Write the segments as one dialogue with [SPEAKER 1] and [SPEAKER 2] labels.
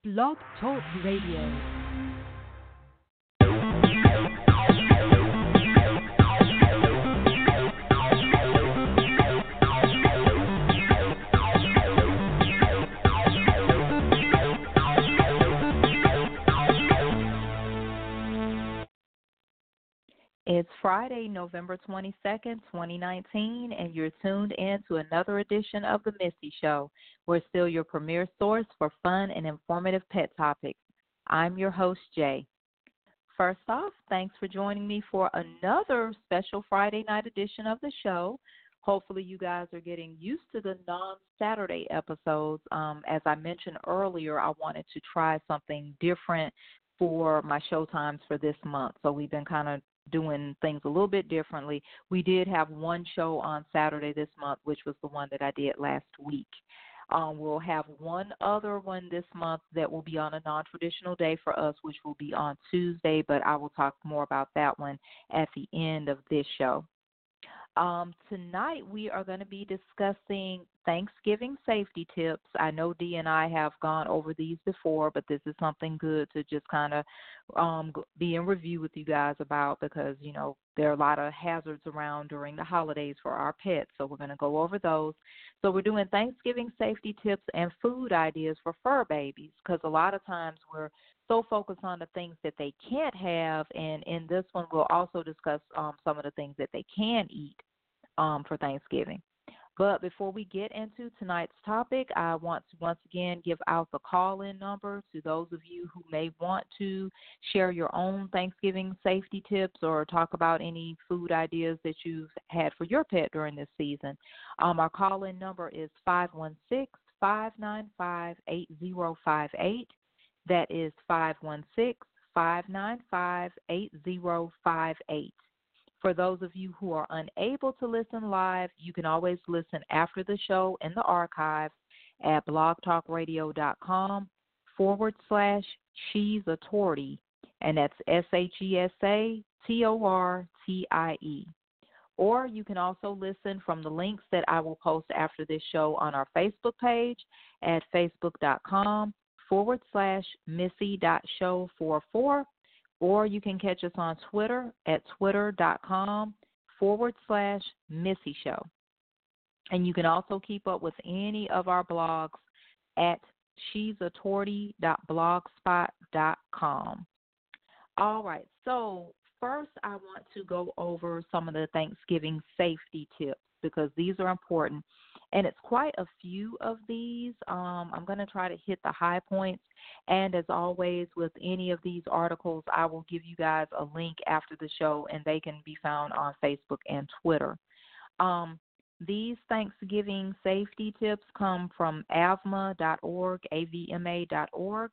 [SPEAKER 1] Blog Talk Radio. It's Friday, November 22nd, 2019, and you're tuned in to another edition of The Missy Show. We're still your premier source for fun and informative pet topics. I'm your host, Jay. First off, thanks for joining me for another special Friday night edition of the show. Hopefully you guys are getting used to the non-Saturday episodes. As I mentioned earlier, I wanted to try something different for my show times for this month. So we've been kind of doing things a little bit differently. We did have one show on Saturday this month, which was the one that I did last week. We'll have one other one this month that will be on a non-traditional day for us, which will be on Tuesday, but I will talk more about that one at the end of this show. Tonight we are going to be discussing Thanksgiving safety tips. I know Dee and I have gone over these before, but this is something good to just kind of be in review with you guys about because, you know, there are a lot of hazards around during the holidays for our pets, so we're going to go over those. So we're doing Thanksgiving safety tips and food ideas for fur babies because a lot of times we're so focused on the things that they can't have, and in this one we'll also discuss some of the things that they can eat for Thanksgiving. But before we get into tonight's topic, I want to once again give out the call-in number to those of you who may want to share your own Thanksgiving safety tips or talk about any food ideas that you've had for your pet during this season. Our call-in number is 516-595-8058. That is 516-595-8058. For those of you who are unable to listen live, you can always listen after the show in the archives at blogtalkradio.com/She's a Tortie, and that's SHESATORTIE. Or you can also listen from the links that I will post after this show on our Facebook page at facebook.com/Missy.show44. Or you can catch us on Twitter at twitter.com/Missy Show. And you can also keep up with any of our blogs at she'satortie.blogspot.com. All right, so first I want to go over some of the Thanksgiving safety tips because these are important. And it's quite a few of these. I'm going to try to hit the high points. And as always, with any of these articles, I will give you guys a link after the show, and they can be found on Facebook and Twitter. These Thanksgiving safety tips come from avma.org, avma.org.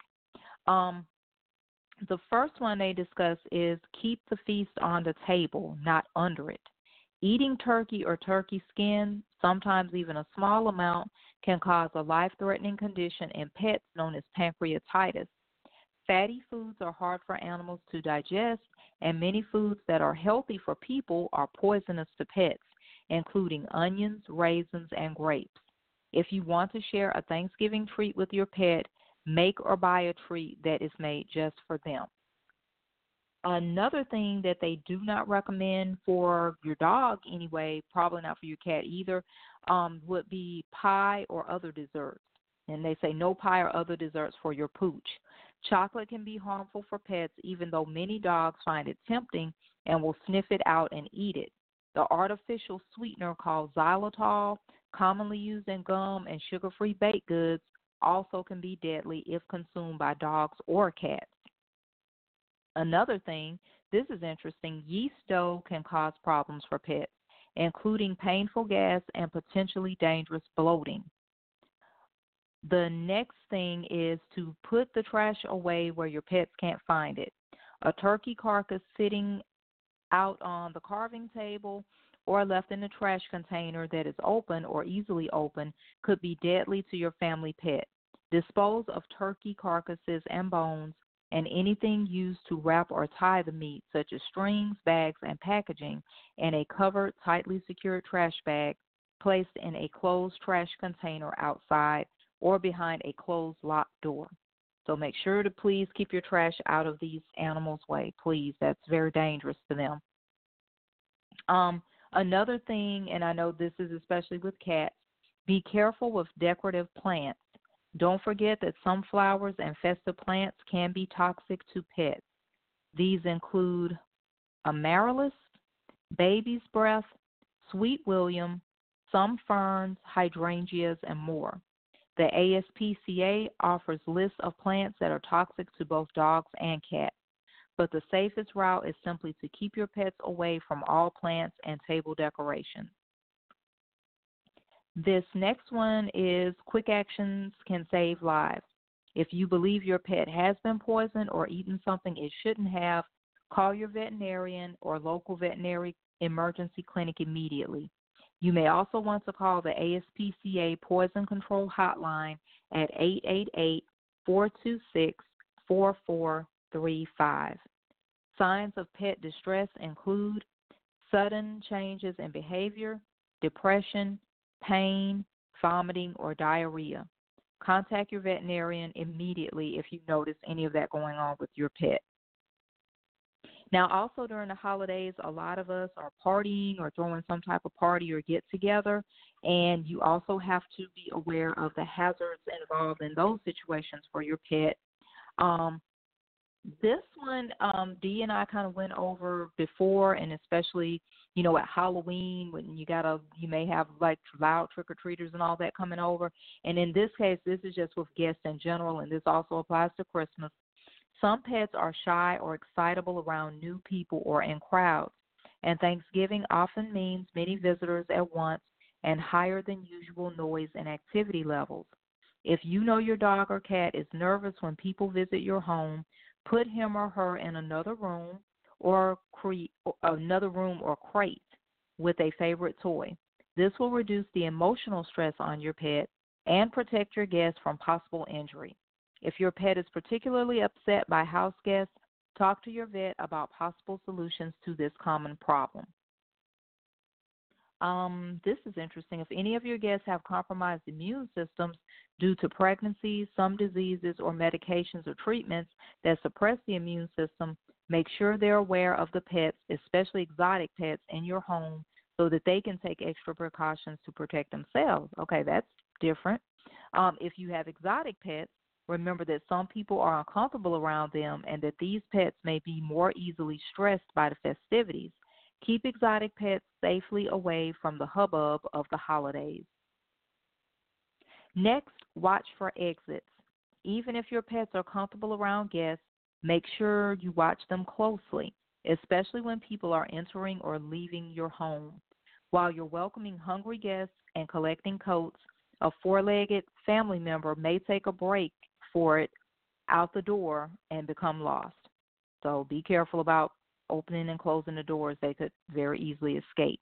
[SPEAKER 1] The first one they discuss is keep the feast on the table, not under it. Eating turkey or turkey skin, sometimes even a small amount, can cause a life-threatening condition in pets known as pancreatitis. Fatty foods are hard for animals to digest, and many foods that are healthy for people are poisonous to pets, including onions, raisins, and grapes. If you want to share a Thanksgiving treat with your pet, make or buy a treat that is made just for them. Another thing that they do not recommend for your dog anyway, probably not for your cat either, would be pie or other desserts. And they say no pie or other desserts for your pooch. Chocolate can be harmful for pets, even though many dogs find it tempting and will sniff it out and eat it. The artificial sweetener called xylitol, commonly used in gum and sugar-free baked goods, also can be deadly if consumed by dogs or cats. Another thing, this is interesting, yeast dough can cause problems for pets, including painful gas and potentially dangerous bloating. The next thing is to put the trash away where your pets can't find it. A turkey carcass sitting out on the carving table or left in a trash container that is open or easily open could be deadly to your family pet. Dispose of turkey carcasses and bones and anything used to wrap or tie the meat, such as strings, bags, and packaging, in a covered, tightly secured trash bag placed in a closed trash container outside or behind a closed locked door. So make sure to please keep your trash out of these animals' way, please. That's very dangerous to them. Another thing, and I know this is especially with cats, be careful with decorative plants. Don't forget that some flowers and festive plants can be toxic to pets. These include amaryllis, baby's breath, sweet william, some ferns, hydrangeas, and more. The ASPCA offers lists of plants that are toxic to both dogs and cats, but the safest route is simply to keep your pets away from all plants and table decorations. This next one is quick actions can save lives. If you believe your pet has been poisoned or eaten something it shouldn't have, call your veterinarian or local veterinary emergency clinic immediately. You may also want to call the ASPCA Poison Control Hotline at 888-426-4435. Signs of pet distress include sudden changes in behavior, depression, pain, vomiting, or diarrhea. Contact your veterinarian immediately if you notice any of that going on with your pet. Now, also during the holidays, a lot of us are partying or throwing some type of party or get together, and you also have to be aware of the hazards involved in those situations for your pet. This one, Dee and I kind of went over before, and especially, at Halloween when you may have like loud trick-or-treaters and all that coming over. And in this case, this is just with guests in general, and this also applies to Christmas. Some pets are shy or excitable around new people or in crowds, and Thanksgiving often means many visitors at once and higher than usual noise and activity levels. If you know your dog or cat is nervous when people visit your home, put him or her in another room or crate with a favorite toy. This will reduce the emotional stress on your pet and protect your guests from possible injury. If your pet is particularly upset by house guests, talk to your vet about possible solutions to this common problem. This is interesting. If any of your guests have compromised immune systems due to pregnancies, some diseases, or medications or treatments that suppress the immune system, make sure they're aware of the pets, especially exotic pets, in your home so that they can take extra precautions to protect themselves. Okay, that's different. If you have exotic pets, remember that some people are uncomfortable around them and that these pets may be more easily stressed by the festivities. Keep exotic pets safely away from the hubbub of the holidays. Next, watch for exits. Even if your pets are comfortable around guests, make sure you watch them closely, especially when people are entering or leaving your home. While you're welcoming hungry guests and collecting coats, a four-legged family member may take a break for it out the door and become lost. So be careful about opening and closing the doors. They could very easily escape.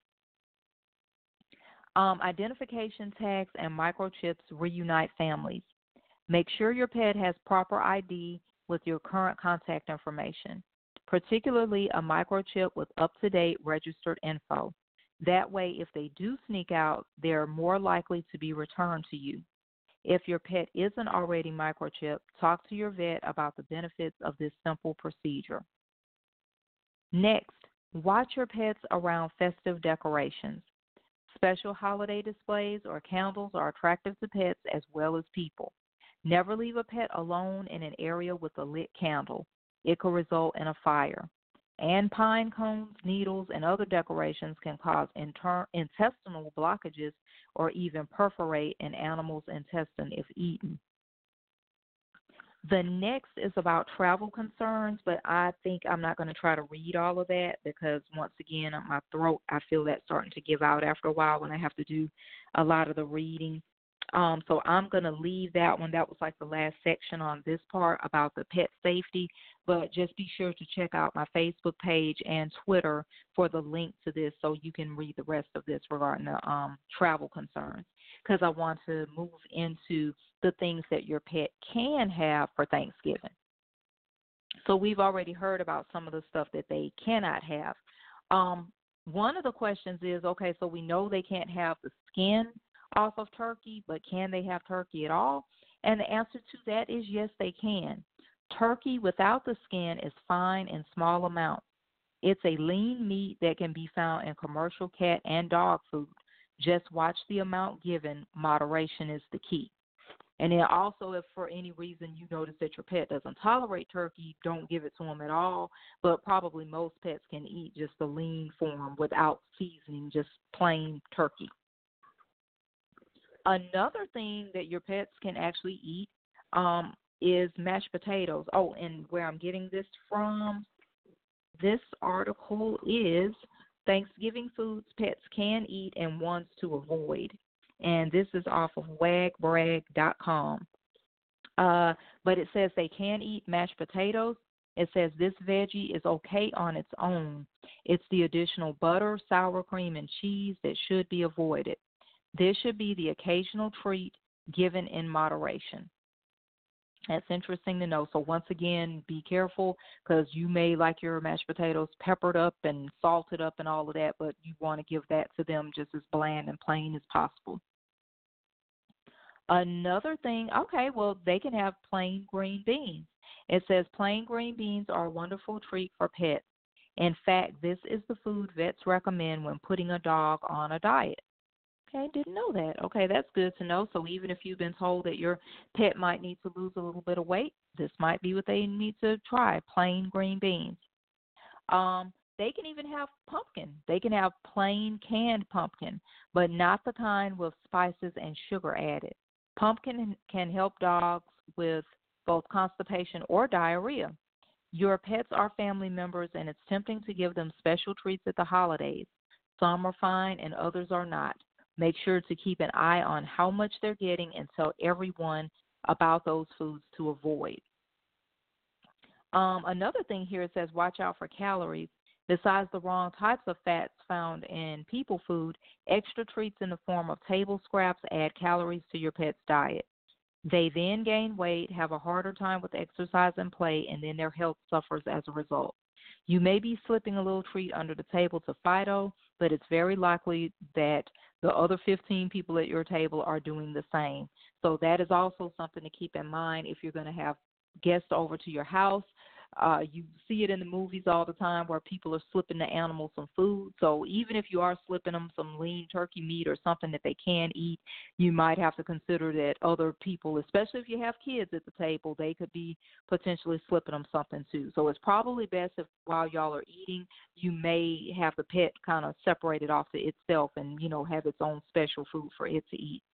[SPEAKER 1] Identification tags and microchips reunite families. Make sure your pet has proper ID with your current contact information, particularly a microchip with up-to-date registered info. That way, if they do sneak out, they're more likely to be returned to you. If your pet isn't already microchipped, talk to your vet about the benefits of this simple procedure. Next, watch your pets around festive decorations. Special holiday displays or candles are attractive to pets as well as people. Never leave a pet alone in an area with a lit candle. It could result in a fire. And pine cones, needles, and other decorations can cause intestinal blockages or even perforate an animal's intestine if eaten. The next is about travel concerns, but I think I'm not going to try to read all of that because, once again, my throat, I feel that starting to give out after a while when I have to do a lot of the reading. So I'm going to leave that one. That was like the last section on this part about the pet safety, but just be sure to check out my Facebook page and Twitter for the link to this so you can read the rest of this regarding the travel concerns, because I want to move into the things that your pet can have for Thanksgiving. So we've already heard about some of the stuff that they cannot have. One of the questions is, okay, so we know they can't have the skin off of turkey, but can they have turkey at all? And the answer to that is yes, they can. Turkey without the skin is fine in small amounts. It's a lean meat that can be found in commercial cat and dog food. Just watch the amount given. Moderation is the key. And then also, if for any reason you notice that your pet doesn't tolerate turkey, don't give it to them at all. But probably most pets can eat just the lean form without seasoning, just plain turkey. Another thing that your pets can actually eat is mashed potatoes. Oh, and where I'm getting this from, this article is Thanksgiving foods pets can eat and ones to avoid. And this is off of wagbrag.com. But it says they can eat mashed potatoes. It says this veggie is okay on its own. It's the additional butter, sour cream, and cheese that should be avoided. This should be the occasional treat given in moderation. That's interesting to know. So once again, be careful because you may like your mashed potatoes peppered up and salted up and all of that, but you want to give that to them just as bland and plain as possible. Another thing, okay, well, they can have plain green beans. It says plain green beans are a wonderful treat for pets. In fact, this is the food vets recommend when putting a dog on a diet. Okay, didn't know that. Okay, that's good to know. So even if you've been told that your pet might need to lose a little bit of weight, this might be what they need to try, plain green beans. They can even have pumpkin. They can have plain canned pumpkin, but not the kind with spices and sugar added. Pumpkin can help dogs with both constipation or diarrhea. Your pets are family members, and it's tempting to give them special treats at the holidays. Some are fine and others are not. Make sure to keep an eye on how much they're getting and tell everyone about those foods to avoid. Another thing here, it says watch out for calories. Besides the wrong types of fats found in people food, extra treats in the form of table scraps add calories to your pet's diet. They then gain weight, have a harder time with exercise and play, and then their health suffers as a result. You may be slipping a little treat under the table to Fido, but it's very likely that the other 15 people at your table are doing the same. So that is also something to keep in mind if you're going to have guests over to your house. You see it in the movies all the time where people are slipping the animals some food. So even if you are slipping them some lean turkey meat or something that they can eat, you might have to consider that other people, especially if you have kids at the table, they could be potentially slipping them something too. So it's probably best if while y'all are eating, you may have the pet kind of separated off to itself and, have its own special food for it to eat.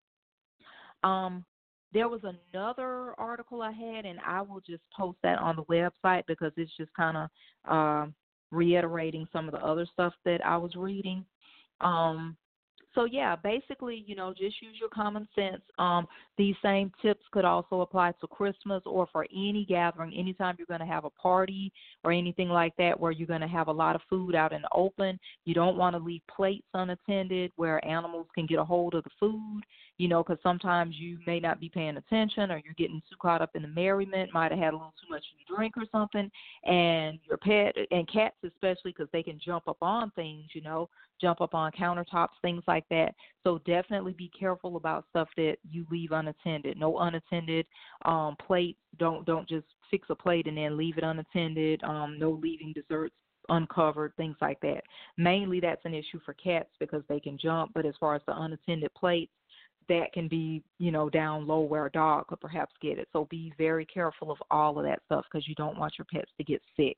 [SPEAKER 1] Um, there was another article I had, and I will just post that on the website because it's just kind of reiterating some of the other stuff that I was reading. Um, so yeah, basically, just use your common sense. These same tips could also apply to Christmas or for any gathering, anytime you're going to have a party or anything like that where you're going to have a lot of food out in the open. You don't want to leave plates unattended where animals can get a hold of the food, because sometimes you may not be paying attention or you're getting too caught up in the merriment, might have had a little too much to drink or something, and your pet, and cats especially because they can jump up on things, jump up on countertops, things like that. So definitely be careful about stuff that you leave unattended. No unattended plates. Don't just fix a plate and then leave it unattended. No leaving desserts uncovered, things like that. Mainly that's an issue for cats because they can jump, but as far as the unattended plates, that can be, down low where a dog could perhaps get it. So be very careful of all of that stuff because you don't want your pets to get sick.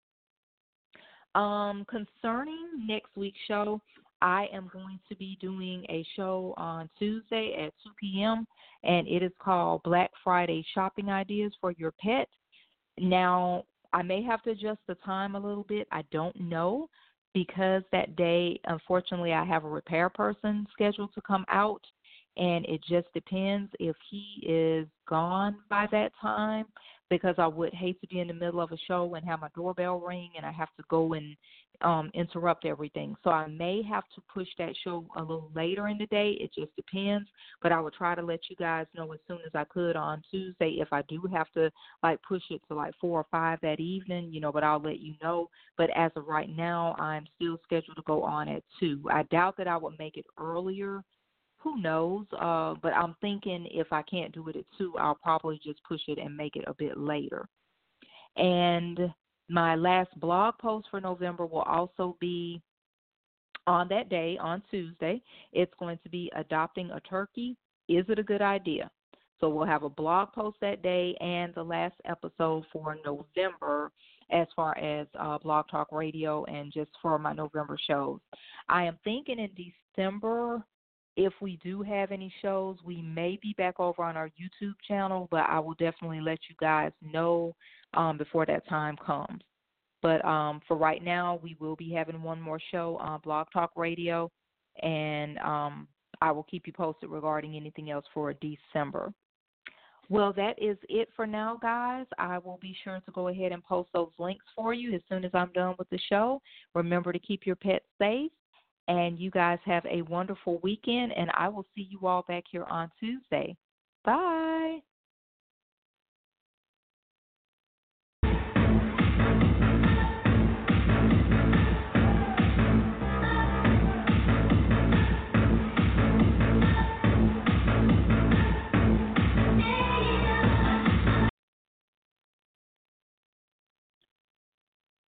[SPEAKER 1] Concerning next week's show, I am going to be doing a show on Tuesday at 2 p.m., and it is called Black Friday Shopping Ideas for Your Pet. Now, I may have to adjust the time a little bit. I don't know because that day, unfortunately, I have a repair person scheduled to come out, and it just depends if he is gone by that time because I would hate to be in the middle of a show and have my doorbell ring and I have to go and interrupt everything. So I may have to push that show a little later in the day. It just depends, but I would try to let you guys know as soon as I could on Tuesday if I do have to push it to 4 or 5 that evening, but I'll let you know. But as of right now, I'm still scheduled to go on at 2. I doubt that I would make it earlier who knows? But I'm thinking if I can't do it at 2, I'll probably just push it and make it a bit later. And my last blog post for November will also be on that day, on Tuesday. It's going to be adopting a turkey. Is it a good idea? So we'll have a blog post that day and the last episode for November as far as Blog Talk Radio and just for my November shows. I am thinking in December, if we do have any shows, we may be back over on our YouTube channel, but I will definitely let you guys know before that time comes. But for right now, we will be having one more show on Blog Talk Radio, and I will keep you posted regarding anything else for December. Well, that is it for now, guys. I will be sure to go ahead and post those links for you as soon as I'm done with the show. Remember to keep your pets safe, and you guys have a wonderful weekend, and I will see you all back here on Tuesday. Bye.